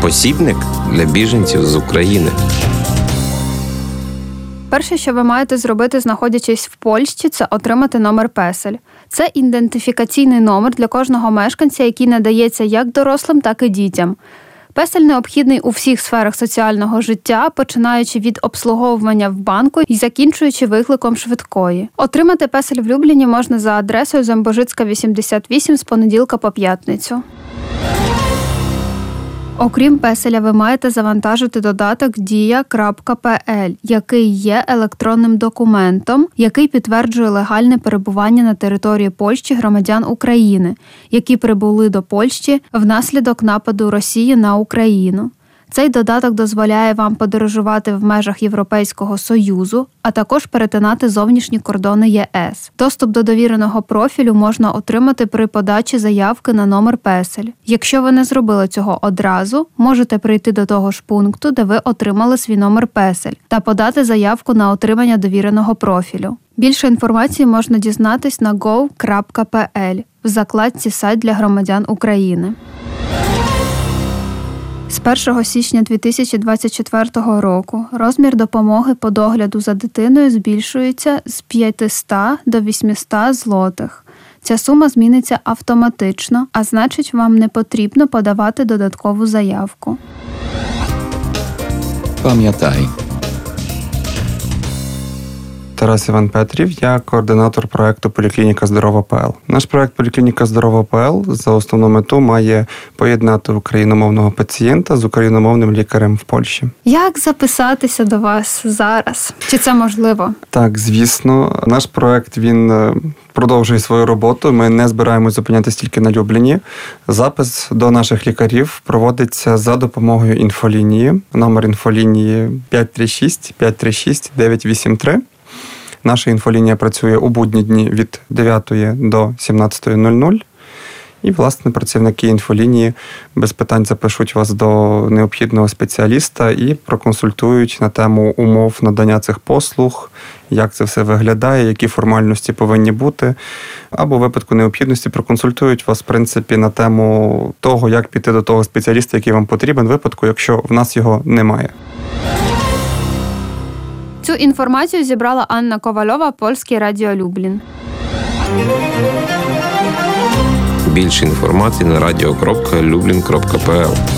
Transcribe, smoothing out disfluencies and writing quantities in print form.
посібник для біженців з України. Перше, що ви маєте зробити, знаходячись в Польщі, це отримати номер PESEL. Це ідентифікаційний номер для кожного мешканця, який надається як дорослим, так і дітям. PESEL необхідний у всіх сферах соціального життя, починаючи від обслуговування в банку і закінчуючи викликом швидкої. Отримати PESEL в Любліні можна за адресою Замбожицька, 88 з понеділка по п'ятницю. Окрім PESEL, ви маєте завантажити додаток Dія.pl, який є електронним документом, який підтверджує легальне перебування на території Польщі громадян України, які прибули до Польщі внаслідок нападу Росії на Україну. Цей додаток дозволяє вам подорожувати в межах Європейського Союзу, а також перетинати зовнішні кордони ЄС. Доступ до довіреного профілю можна отримати при подачі заявки на номер PESEL. Якщо ви не зробили цього одразу, можете прийти до того ж пункту, де ви отримали свій номер PESEL, та подати заявку на отримання довіреного профілю. Більше інформації можна дізнатись на go.pl в закладці «Сайт для громадян України». З 1 січня 2024 року розмір допомоги по догляду за дитиною збільшується з 500 до 800 злотих. Ця сума зміниться автоматично, а значить, вам не потрібно подавати додаткову заявку. Пам'ятай. Тарас Іван Петрів, я координатор проєкту «Поліклініка Здорова.ПЛ». Наш проєкт «Поліклініка Здорова.ПЛ» за основну мету має поєднати україномовного пацієнта з україномовним лікарем в Польщі. Як записатися до вас зараз? Чи це можливо? Так, звісно. Наш проєкт, він продовжує свою роботу. Ми не збираємось зупинятися тільки на Любліні. Запис до наших лікарів проводиться за допомогою інфолінії. Номер інфолінії 536-536-983. Наша інфолінія працює у будні дні від 9 до 17:00. І, власне, працівники інфолінії без питань запишуть вас до необхідного спеціаліста і проконсультують на тему умов надання цих послуг, як це все виглядає, які формальності повинні бути. Або в випадку необхідності проконсультують вас, в принципі, на тему того, як піти до того спеціаліста, який вам потрібен, в випадку, якщо в нас його немає. Цю інформацію зібрала Анна Ковальова, Польське радіо Люблін. Більше інформації на radio.lublin.pl.